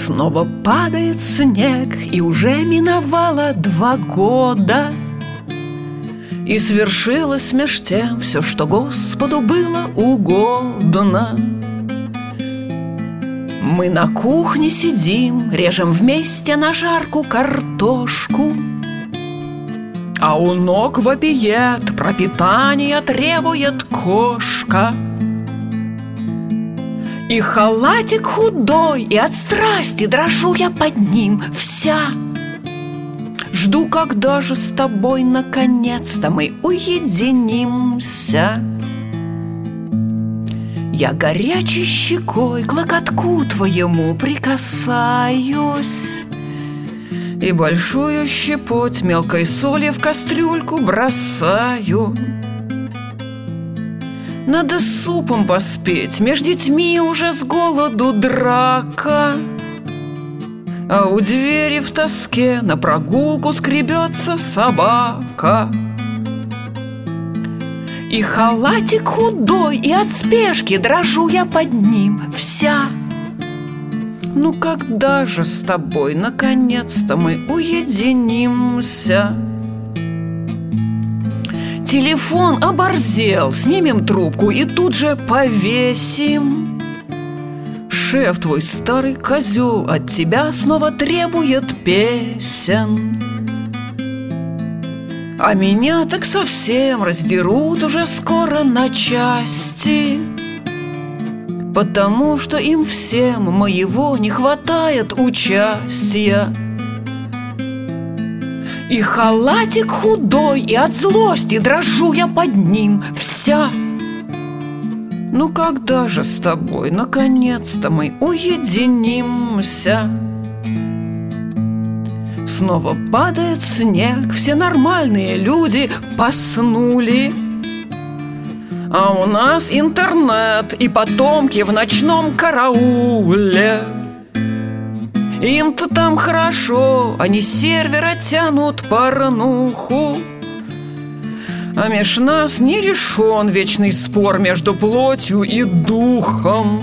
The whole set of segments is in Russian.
Снова падает снег, и уже миновало 2 года, и свершилось меж тем все, что Господу было угодно. Мы на кухне сидим, режем вместе на жарку картошку, а у ног вопиет, пропитание требует кошка. И халатик худой, и от страсти дрожу я под ним вся. Жду, когда же с тобой наконец-то мы уединимся. Я горячей щекой к локотку твоему прикасаюсь и большую щепоть мелкой соли в кастрюльку бросаю. Надо с супом поспеть, меж детьми уже с голоду драка, а у двери в тоске на прогулку скребется собака. И халатик худой, и от спешки дрожу я под ним вся. Ну когда же с тобой наконец-то мы уединимся? Телефон оборзел, снимем трубку и тут же повесим. Шеф твой старый козел от тебя снова требует песен, а меня так совсем раздерут уже скоро на части, потому что им всем моего не хватает участия. И халатик худой, и от злости дрожу я под ним вся. Ну когда же с тобой наконец-то мы уединимся? Снова падает снег, все нормальные люди поснули, а у нас интернет и потомки в ночном карауле. Им-то там хорошо, они с сервера тянут порнуху, а меж нас не решен вечный спор между плотью и духом.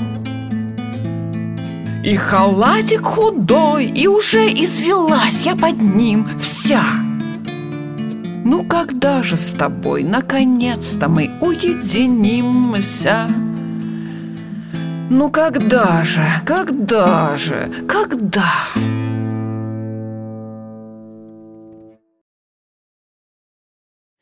И халатик худой, и уже извелась я под ним вся. Ну когда же с тобой наконец-то мы уединимся? Ну когда же, когда?